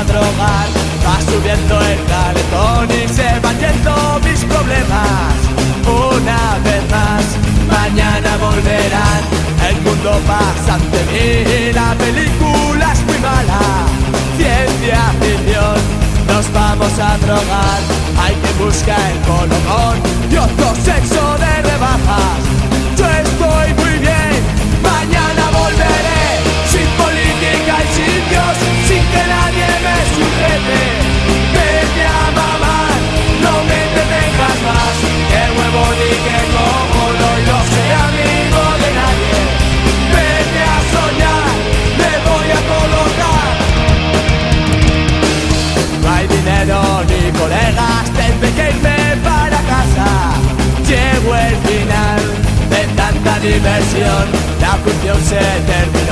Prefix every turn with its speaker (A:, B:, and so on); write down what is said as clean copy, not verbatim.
A: a drogar. Va subiendo el calentón y se van yendo mis problemas. Una vez más, mañana volverán. El mundo pasa ante mí, la película es muy mala. Ciencia ficción, nos vamos a drogar. Hay que buscar el colocón y otro sexo de rebajas. Yo estoy muy bien, mañana volveré. Sin política y sin Dios, sin que nadie me sujete. Vete a mamar, no me detengas más. Que huevo ni que cojono y no seré amigo de nadie. Vete a soñar, me voy a colocar. No hay dinero ni colegas, tendré que irme para casa. Llego el final de tanta diversión, la función se termina.